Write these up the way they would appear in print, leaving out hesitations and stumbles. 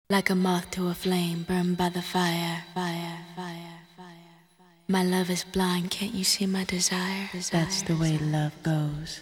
Like a moth to a flame, burned by the fire, fire, fire, fire. My love is blind, can't you see my desire? That's the way love goes.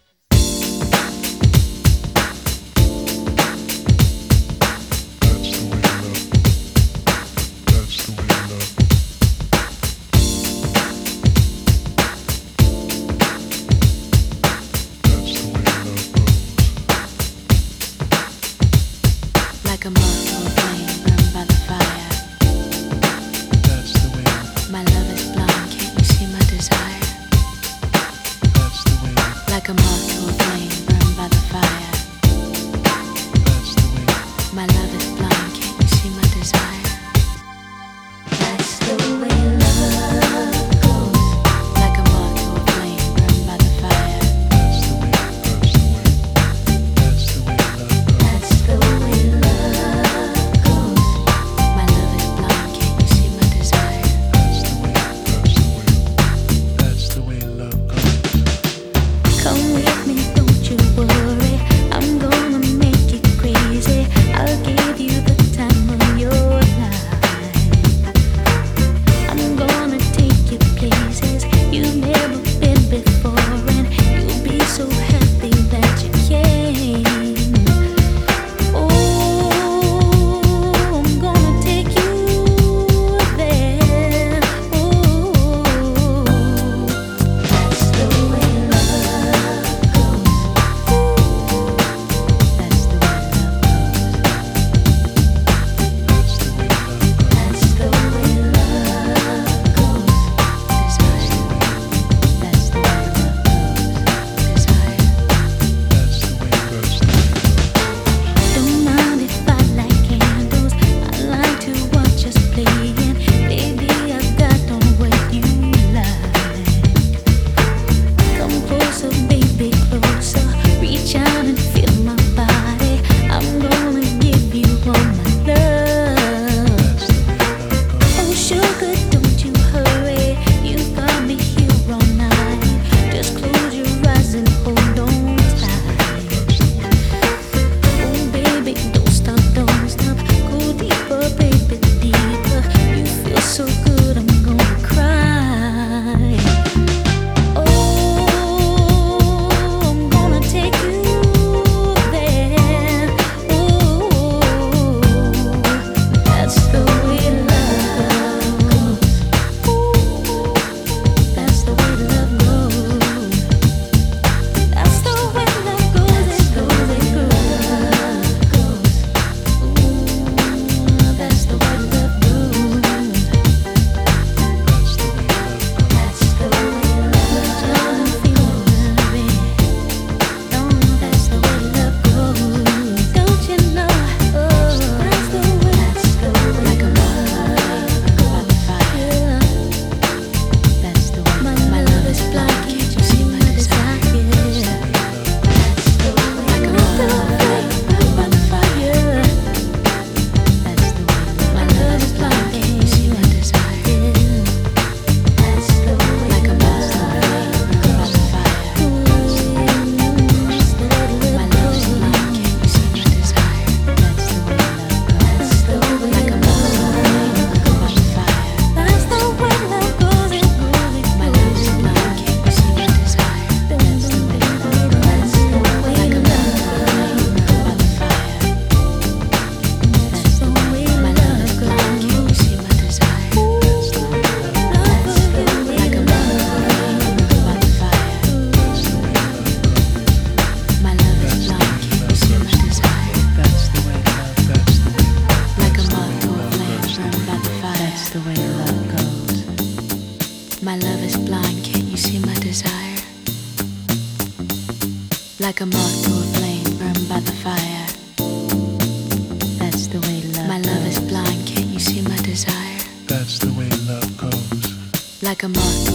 Like a moth to a flame, burned by the fire. That's the way. My love is blind, can't you see my desire? That's the way. Like a moth to a flame, burned by the fire. That's the way. My love is blind, can't you see my desire? That's the way love goes. Like a moth to a flame, burned by the fire. That's the way. That's the way. That's the way love goes. That's the way love goes. My love is blind, can't you see my desire? That's the way. That's the way love goes. Come with me, don't you worry. I'm gonna make you crazy. I'll give you the time of your life. I'm gonna take you places you've never been before, and you'll be so happy that you came. Oh, I'm gonna take you there. Oh, that's the way love goes. That's the way love That's the way love goes. That's the way love goes. goes. Desire. That's the way love goes. Desire. That's the way. Don't mind if I light candles. I like to watch us playing. Baby, I got on what you like. Come closer, baby, closer. Reach out and feel my body. I'm gonna give you all my love. Oh, sugar, don't you hurry. You got me here all night. Just close your eyes and hold on tight. Oh, baby, don't stop, don't stop. Go deeper, baby, deeper. You feel so good, I'm gonna cry. Oh, I'm gonna take you there. Oh, that's the way love goes. That's the way love goes. That's the way love goes. It goes, it goes. Ooh, that's the way love goes. That's the way love goes. That's the way love goes. Don't feel worried. No, that's the way love goes. Don't you know? Oh, that's the way. Like a moth by the fire. That's the way. My love is blind, can't you see my desire? Like a moth by the fire. That's the way. My love is blind, can't you see my desire? Like a moth by the fire. My love is blind, can't you see my desire? That's the way love goes. Like a moth by the fire. That's the way love goes. It goes, it My love is blind, can't you see my desire? That's the way love goes. Like a moth by the fire. That's the way. My love is blind, can't you see my desire? Like a moth by the fire. My love is blind, can't you see my desire? That's the way love. That's the way. Like a moth to a flame, burned by the fire. That's the way love goes. My love is blind, can't you see my desire? Like a moth to a flame, burned by the fire. That's the way love. My love is blind, can't you see my desire? That's the way love goes. Like a moth